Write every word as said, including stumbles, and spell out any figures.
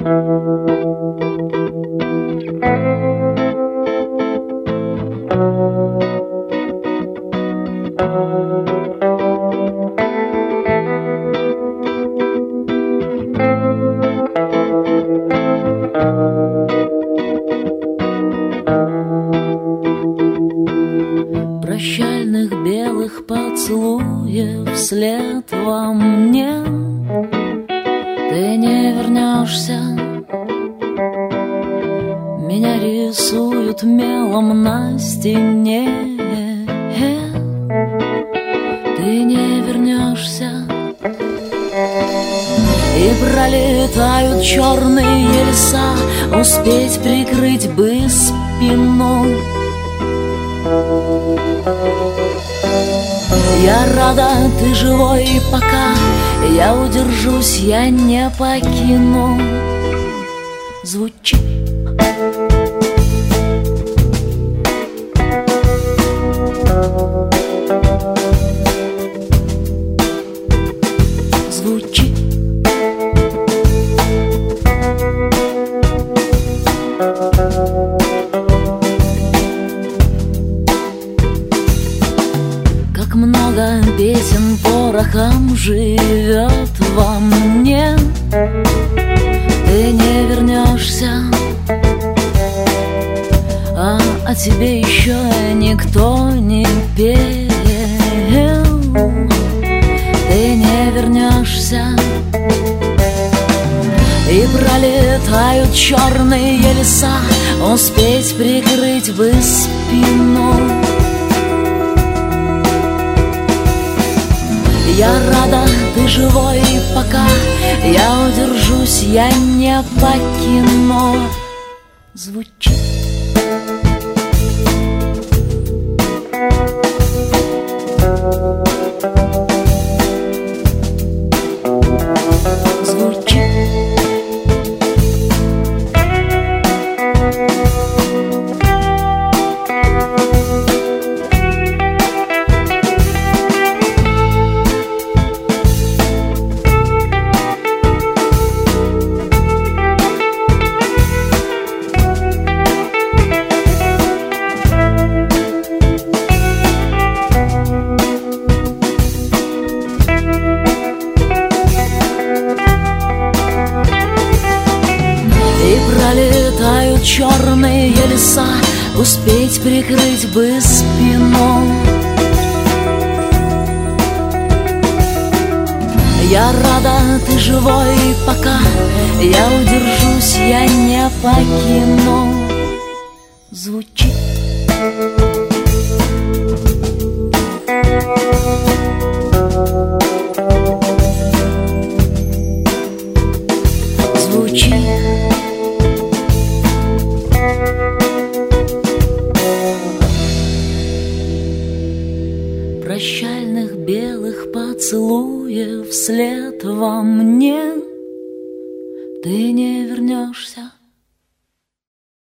Прощальных белых поцелуев вслед во мне ты не вернешься. Меня рисуют мелом на стене. Ты не вернешься. И пролетают черные леса, успеть прикрыть бы спину. Я рада, ты живой, пока я удержусь, я не покину. Звучи. Звучи. Как много песен порохом живет во мне. Ты не вернешься, а о тебе еще никто не пел. Ты не вернешься. И пролетают черные леса, успеть прикрыть бы спину. Я рада, ты живой, пока я удержусь, я не покину. Звучи. Звучи. Пролетают черные леса, успеть прикрыть бы спину. Я рада, ты живой, пока я удержусь, я не покину. Звучи. Звучи. Прощальных белых поцелуев вслед во мне ты не вернешься.